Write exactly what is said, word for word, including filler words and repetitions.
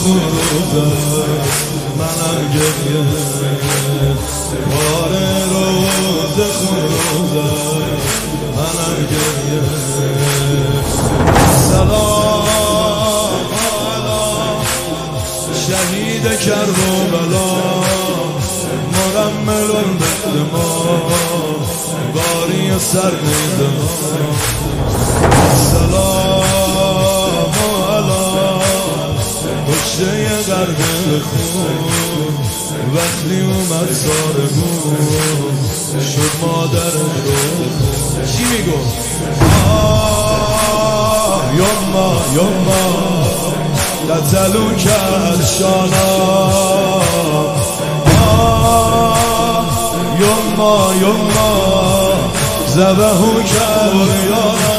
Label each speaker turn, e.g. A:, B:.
A: خروزه منم گریه باره روز خروزه منم گریه سلام علی شهید کربلا مرمل بالدماء باری سر دماء سلام علی پشته غرب خون وقتی اومد زارمون شد مادر رو چی میگو؟ آه یما یما قتلو کرد شانا آه یما یما زبهو کرد یانا